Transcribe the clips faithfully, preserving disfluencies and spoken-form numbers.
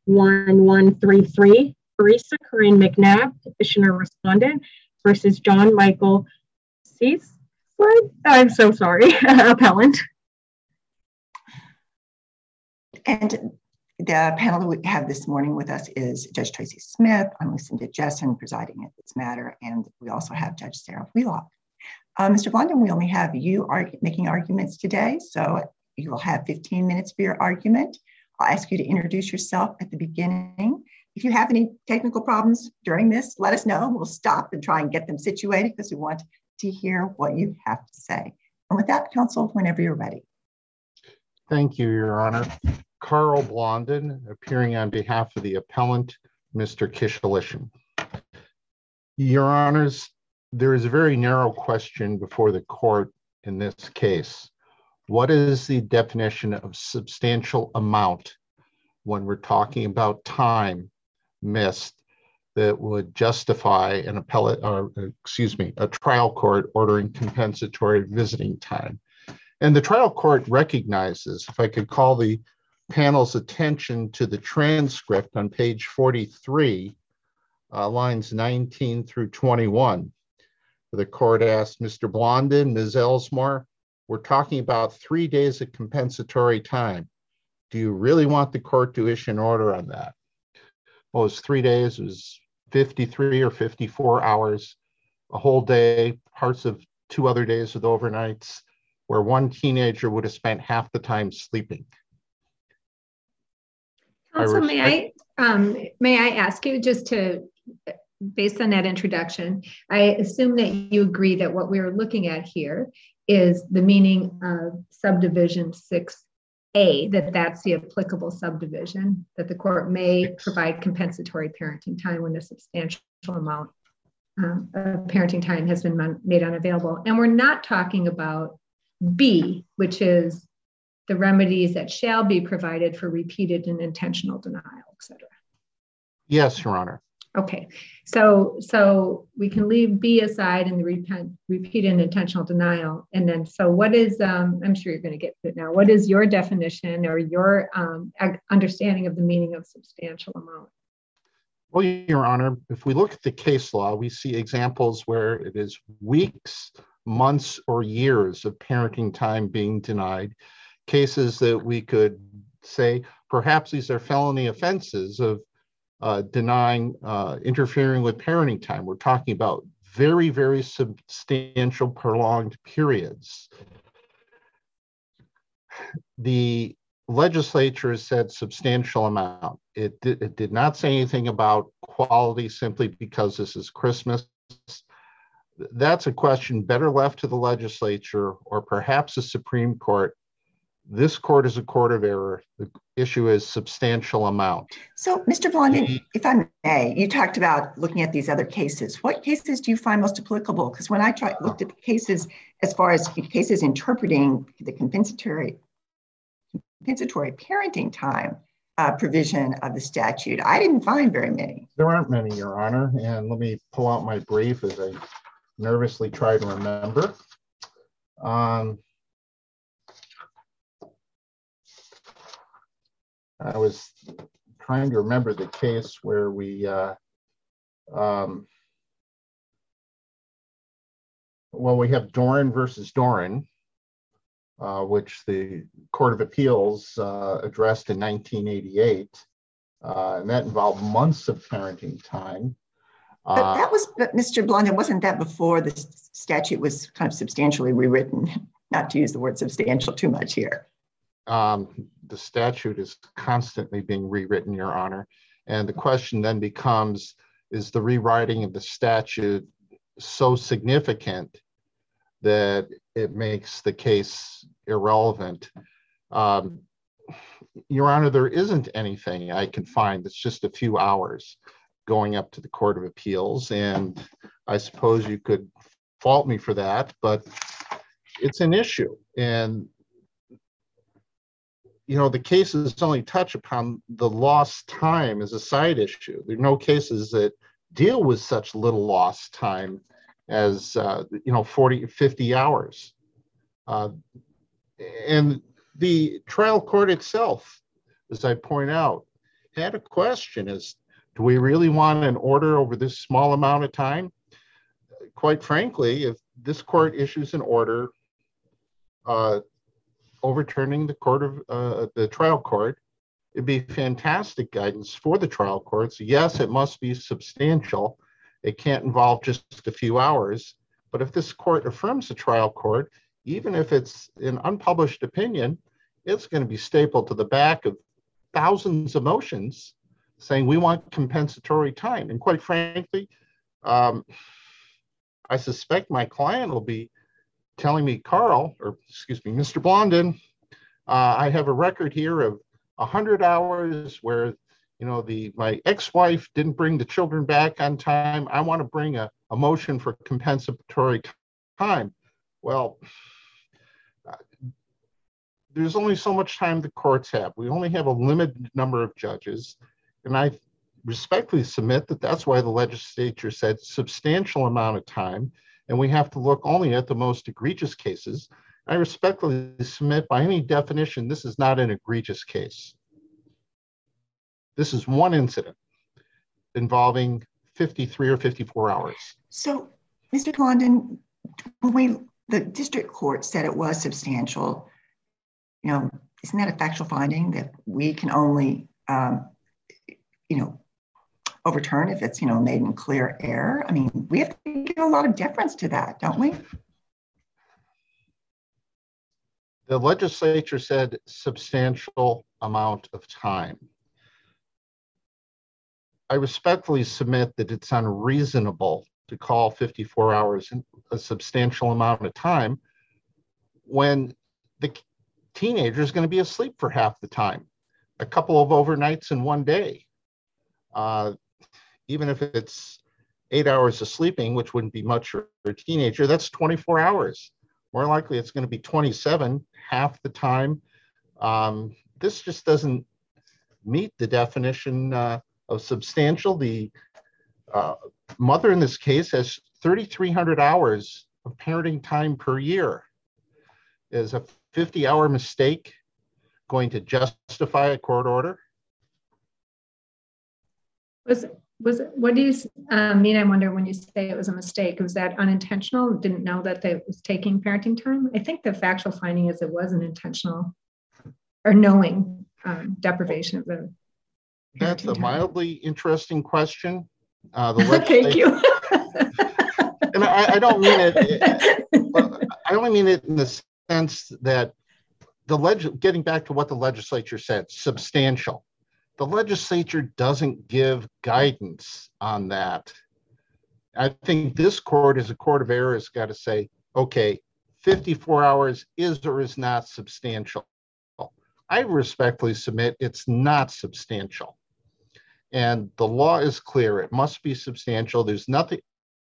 one one three three, Barisa Corinne McNabb, petitioner respondent, versus John Michael Cease. I'm so sorry, appellant. And the panel that we have this morning with us is Judge Tracy Smith. I'm Lucinda Jessen presiding at this matter, and we also have Judge Sarah Wheelock. Uh, Mister Blondin, we only have you argue, making arguments today, so you will have fifteen minutes for your argument. I'll ask you to introduce yourself at the beginning. If you have any technical problems during this, let us know. We'll stop and try and get them situated because we want to hear what you have to say. And with that, counsel, whenever you're ready. Thank you, Your Honor. Carl Blondin, appearing on behalf of the appellant, Mister Kishelishin. Your Honors, there is a very narrow question before the court in this case. What is the definition of substantial amount when we're talking about time missed that would justify an appellate, or excuse me, a trial court ordering compensatory visiting time? And the trial court recognizes, if I could call the panel's attention to the transcript on page forty-three, uh, lines nineteen through twenty-one. The court asked Mister Blondin, Miz Elsmore, we're talking about three days of compensatory time. Do you really want the court to issue an order on that? Well, it was three days, it was fifty-three or fifty-four hours, a whole day, parts of two other days with overnights, where one teenager would have spent half the time sleeping. Counsel, may I, um, may I ask you just to, based on that introduction, I assume that you agree that what we're looking at here is the meaning of subdivision six A, that that's the applicable subdivision, that the court may provide compensatory parenting time when a substantial amount um, of parenting time has been made unavailable. And we're not talking about B, which is the remedies that shall be provided for repeated and intentional denial, et cetera. Yes, Your Honor. Okay, so so we can leave B aside in the repent, repeated and intentional denial. And then, so what is, um, I'm sure you're going to get to it now, what is your definition or your um, understanding of the meaning of substantial amount? Well, Your Honor, if we look at the case law, we see examples where it is weeks, months, or years of parenting time being denied. Cases that we could say, perhaps these are felony offenses of uh, denying, uh, interfering with parenting time. We're talking about very, very substantial prolonged periods. The legislature has said substantial amount. It did, it did not say anything about quality simply because this is Christmas. That's a question better left to the legislature or perhaps the Supreme Court. This court is a court of error. The issue is substantial amount. So, Mister Blondin, if I may, you talked about looking at these other cases. What cases do you find most applicable? Because when I tried looked at the cases, as far as cases interpreting the compensatory compensatory parenting time uh, provision of the statute, I didn't find very many. There aren't many, Your Honor. And let me pull out my brief as I nervously try to remember. Um, I was trying to remember the case where we, uh, um, well, we have Doran versus Doran, uh, which the Court of Appeals uh, addressed in nineteen eighty-eight, uh, and that involved months of parenting time. But uh, that was, but Mister Blondin, wasn't that before the statute was kind of substantially rewritten? Not to use the word substantial too much here. Um, the statute is constantly being rewritten, Your Honor. And the question then becomes, is the rewriting of the statute so significant that it makes the case irrelevant? Um, Your Honor, there isn't anything I can find that's just a few hours going up to the Court of Appeals. And I suppose you could fault me for that, but it's an issue. And you know, the cases only touch upon the lost time as a side issue. There are no cases that deal with such little lost time as, uh, you know, forty, fifty hours. Uh, and the trial court itself, as I point out, had a question is, do we really want an order over this small amount of time? Quite frankly, if this court issues an order uh, overturning the court of uh, the trial court, it'd be fantastic guidance for the trial courts. Yes, it must be substantial. It can't involve just a few hours. But if this court affirms the trial court, even if it's an unpublished opinion, it's going to be stapled to the back of thousands of motions saying we want compensatory time. And quite frankly, um, I suspect my client will be telling me, Carl, or excuse me, Mister Blondin, uh, I have a record here of one hundred hours where, you know, the my ex-wife didn't bring the children back on time. I want to bring a, a motion for compensatory time. Well, uh, there's only so much time the courts have. We only have a limited number of judges. And I respectfully submit that that's why the legislature said substantial amount of time. And we have to look only at the most egregious cases. I respectfully submit by any definition, this is not an egregious case. This is one incident involving fifty-three or fifty-four hours. So, Mister Blondin, when we, the district court said it was substantial, you know, isn't that a factual finding that we can only, um, you know, overturn if it's, you know, made in clear error? I mean, we have to give a lot of deference to that, don't we? The legislature said substantial amount of time. I respectfully submit that it's unreasonable to call fifty-four hours a substantial amount of time when the teenager is going to be asleep for half the time, a couple of overnights in one day. Uh, even if it's eight hours of sleeping, which wouldn't be much for a teenager, that's twenty-four hours. More likely it's going to be twenty-seven, half the time. Um, this just doesn't meet the definition uh, of substantial. The uh, mother in this case has thirty-three hundred hours of parenting time per year. Is a fifty hour mistake going to justify a court order? Was was it, what do you uh, mean? I wonder when you say it was a mistake, was that unintentional? Didn't know that they was taking parenting time? I think the factual finding is it wasn't intentional or knowing um, deprivation of the. That's a mildly interesting question. Uh, the Thank you. And I, I don't mean it, it. I only mean it in the sense that the leg. Getting back to what the legislature said, substantial. The legislature doesn't give guidance on that. I think this court, as a court of error, has got to say, okay, fifty-four hours is or is not substantial. I respectfully submit it's not substantial. And the law is clear. It must be substantial. There's nothing.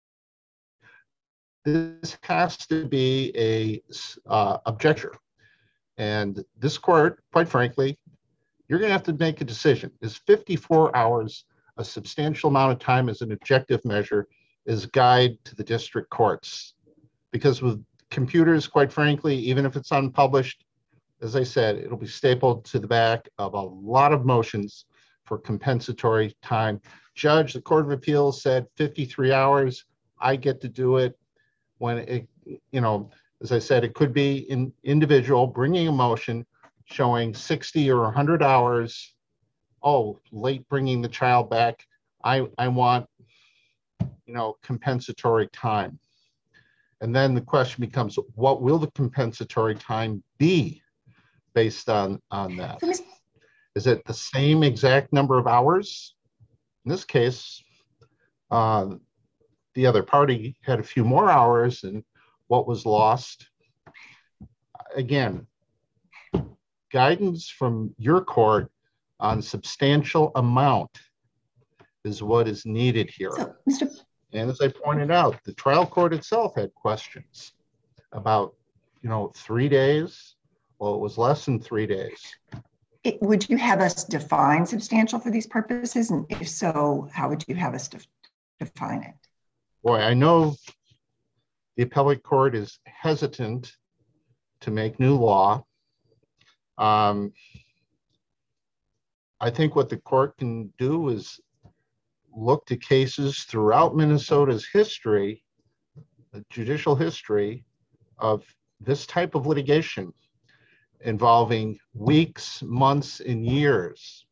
This has to be a uh, objection. And this court, quite frankly, you're going to have to make a decision. Is fifty-four hours a substantial amount of time as an objective measure as guide to the district courts? Because with computers, quite frankly, even if it's unpublished, as I said, it'll be stapled to the back of a lot of motions for compensatory time. Judge, the Court of Appeals said fifty-three hours. I get to do it when it, you know, as I said, it could be an individual bringing a motion showing sixty or one hundred hours, oh, late bringing the child back. I, I want, you know, compensatory time. And then the question becomes, what will the compensatory time be based on, on that? Is it the same exact number of hours? In this case, uh, the other party had a few more hours than what was lost. Again, guidance from your court on substantial amount is what is needed here. So, Mister And as I pointed out, the trial court itself had questions about, you know, three days. Well, it was less than three days. It, would you have us define substantial for these purposes? And if so, how would you have us def define it? Boy, I know the appellate court is hesitant to make new law. Um, I think what the court can do is look to cases throughout Minnesota's history, the judicial history of this type of litigation involving weeks, months, and years.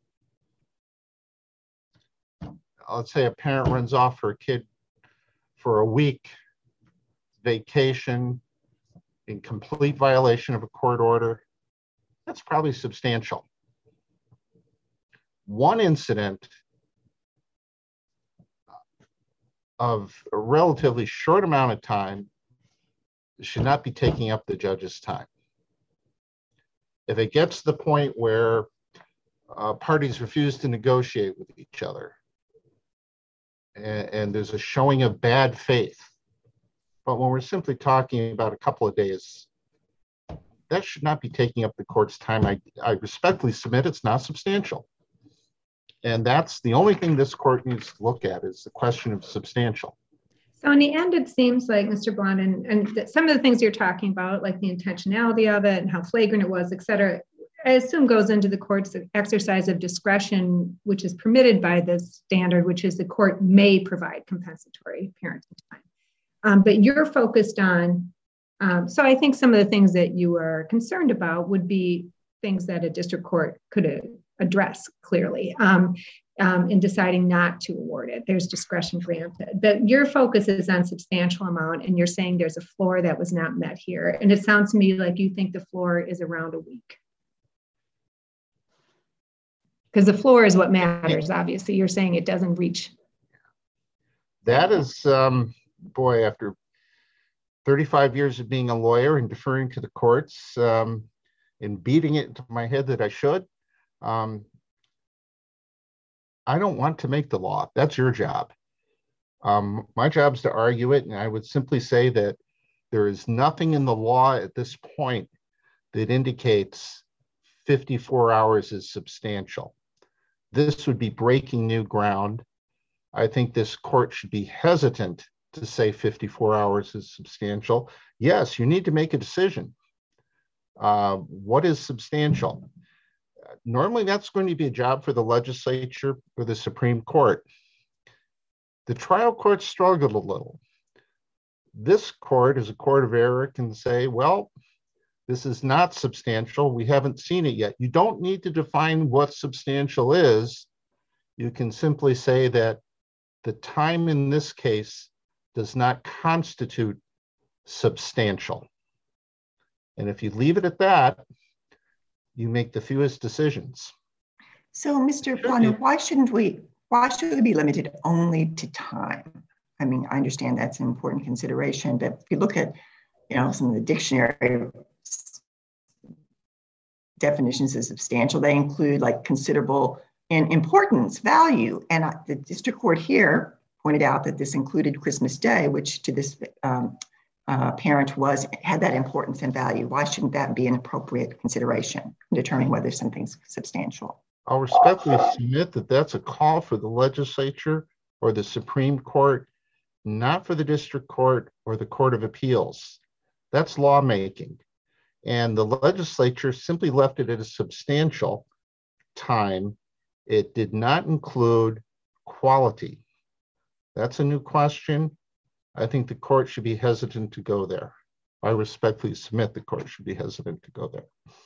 Let's say a parent runs off her kid for a week vacation in complete violation of a court order. That's probably substantial. One incident of a relatively short amount of time should not be taking up the judge's time. If it gets to the point where uh, parties refuse to negotiate with each other and, and there's a showing of bad faith, but when we're simply talking about a couple of days, that should not be taking up the court's time. I, I respectfully submit it's not substantial. And that's the only thing this court needs to look at is the question of substantial. So in the end, it seems like, Mister Blondin, and that some of the things you're talking about, like the intentionality of it and how flagrant it was, et cetera, I assume goes into the court's exercise of discretion, which is permitted by this standard, which is the court may provide compensatory parenting time. Um, but you're focused on, um, so I think some of the things that you are concerned about would be things that a district court could address clearly um, um, in deciding not to award it. There's discretion granted. But your focus is on substantial amount, and you're saying there's a floor that was not met here. And it sounds to me like you think the floor is around a week. Because the floor is what matters, obviously. You're saying it doesn't reach. That is, um, boy, after thirty-five years of being a lawyer and deferring to the courts um, and beating it into my head that I should, um, I don't want to make the law. That's your job. Um, my job is to argue it, and I would simply say that there is nothing in the law at this point that indicates fifty-four hours is substantial. This would be breaking new ground. I think this court should be hesitant to say fifty-four hours is substantial. Yes, you need to make a decision. Uh, what is substantial? Normally, that's going to be a job for the legislature or the Supreme Court. The trial court struggled a little. This court, as a court of error, can say, well, this is not substantial. We haven't seen it yet. You don't need to define what substantial is. You can simply say that the time in this case does not constitute substantial. And if you leave it at that, you make the fewest decisions. So, Mister Blondin, why shouldn't we, why should we be limited only to time? I mean, I understand that's an important consideration, but if you look at, you know, some of the dictionary definitions of substantial, they include like considerable in importance, value. And uh, the district court here pointed out that this included Christmas Day, which to this um, uh, parent was, had that importance and value. Why shouldn't that be an appropriate consideration in determining whether something's substantial? I'll respectfully submit that that's a call for the legislature or the Supreme Court, not for the district court or the Court of Appeals. That's lawmaking. And the legislature simply left it at a substantial time. It did not include quality. That's a new question. I think the court should be hesitant to go there. I respectfully submit the court should be hesitant to go there.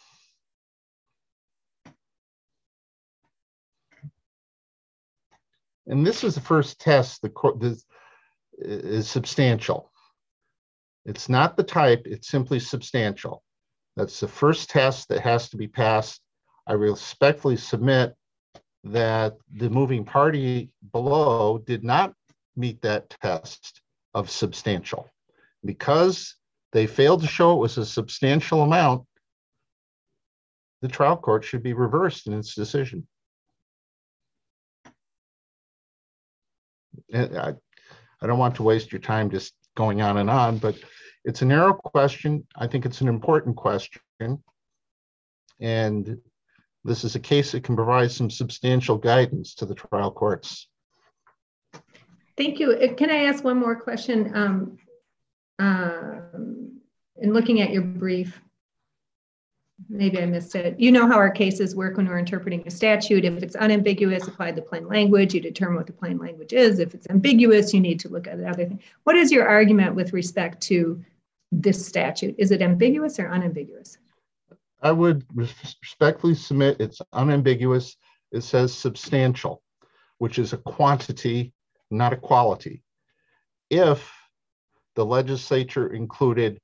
And this is the first test the court this is substantial. It's not the type, it's simply substantial. That's the first test that has to be passed. I respectfully submit that the moving party below did not meet that test of substantial. Because they failed to show it was a substantial amount, the trial court should be reversed in its decision. And I, I don't want to waste your time just going on and on, but it's a narrow question. I think it's an important question. And this is a case that can provide some substantial guidance to the trial courts. Thank you. Can I ask one more question? Um, um, in looking at your brief, maybe I missed it. You know how our cases work when we're interpreting a statute. If it's unambiguous, apply the plain language. You determine what the plain language is. If it's ambiguous, you need to look at the other thing. What is your argument with respect to this statute? Is it ambiguous or unambiguous? I would respectfully submit it's unambiguous. It says substantial, which is a quantity, not a quality. If the legislature included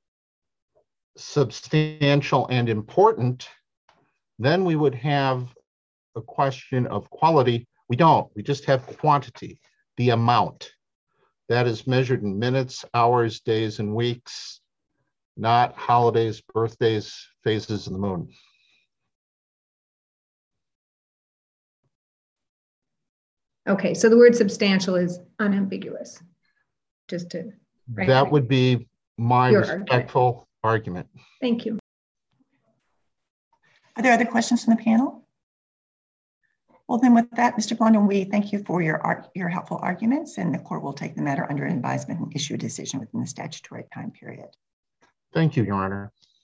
substantial and important, then we would have a question of quality. We don't, we just have quantity, the amount. That is measured in minutes, hours, days, and weeks, not holidays, birthdays, phases of the moon. Okay, so the word substantial is unambiguous, just to... Right, that right. would be my Your respectful argument. argument. Thank you. Are there other questions from the panel? Well, then with that, Mister Blondin, we thank you for your, your helpful arguments, and the court will take the matter under advisement and issue a decision within the statutory time period. Thank you, Your Honor.